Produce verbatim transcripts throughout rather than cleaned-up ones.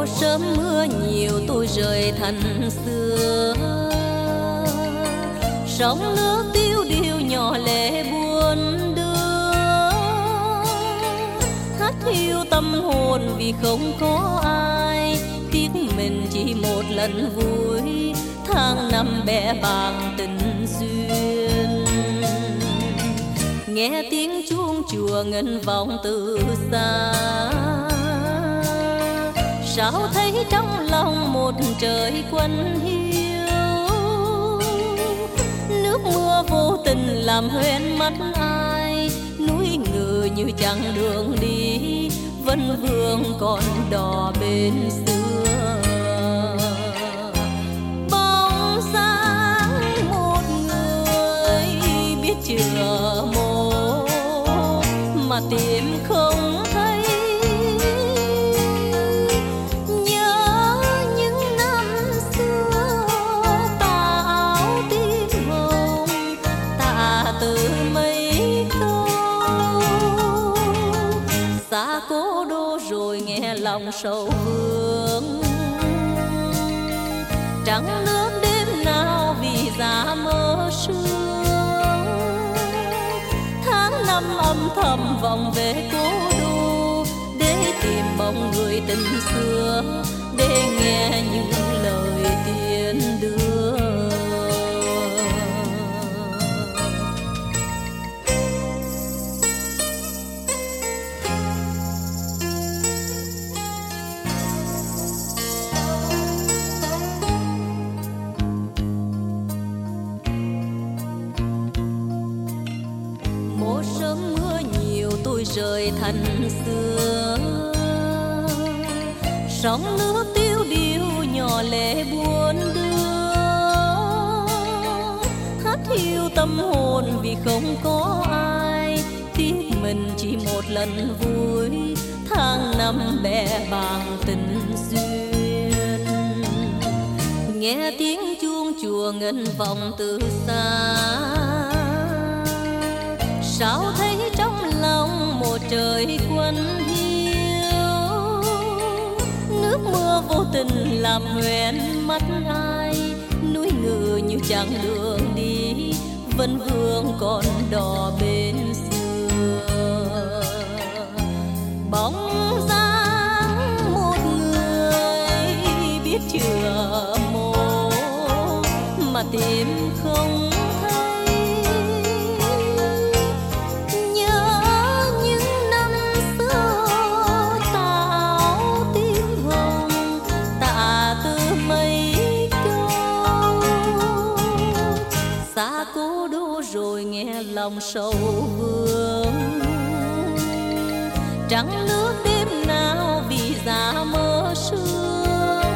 Một sớm mưa nhiều tôi rời thành xưa, sóng nước tiêu điều nhỏ lệ buồn đưa, hát hiu tâm hồn vì không có ai, tiếc mình chỉ một lần vui, tháng năm bẽ bàng tình duyên. Nghe tiếng chuông chùa ngân vọng từ xa, sao thấy trong lòng một trời quân hiu. Nước mưa vô tình làm hoen mắt ai, núi ngừ như chẳng đường đi, vân vương còn đò bên xưa. Bóng dáng một người biết chừa mồ mà tìm không thấy, nhớ những năm xưa tà áo tím hồng, tạ từ mấy câu. Xa cố đô rồi nghe lòng sầu vương, trắng nước đêm nào vì giá mơ sương. Tháng năm âm thầm vòng về cố đô, để tìm bóng người tình xưa, để nghe những lời tiên đưa. Một sớm mưa nhiều tôi rời thành xưa, sóng nước tiêu điều nhỏ lệ buồn đưa, hát hiu tâm hồn vì không có ai, tiếc mình chỉ một lần vui, tháng năm bẽ bàng tình duyên. Nghe tiếng chuông chùa ngân vọng từ xa, sao thấy trong lòng một trời quân hiu. Nước mưa vô tình làm hoen mắt ai, núi ngừ như chẳng đường đi, vân vương còn đò bên xưa. Bóng dáng một người biết chừa mồ mà tìm không thấy, nhớ những năm xưa tà áo tím hồng, tạ từ mấy câu. Xa cố đô rồi nghe lòng sầu vương, trắng nước đêm nào vì giá mơ sương.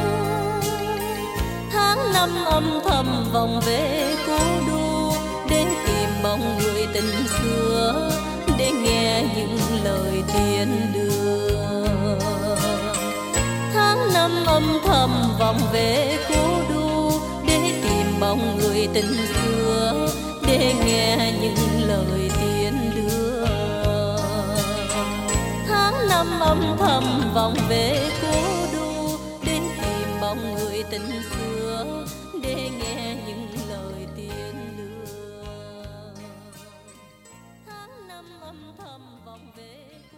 Tháng năm âm thầm vòng về cố đô, để tìm bóng người tình xưa, để nghe những lời tiên đưa. Tháng năm âm thầm vòng về cố đô, để tìm bóng người tình xưa, để nghe những lời tiên đưa. Tháng năm âm thầm vòng về cố đô, để tìm bóng người tình xưa, để nghe những lời tiên đưa. Tháng năm âm thầm vòng về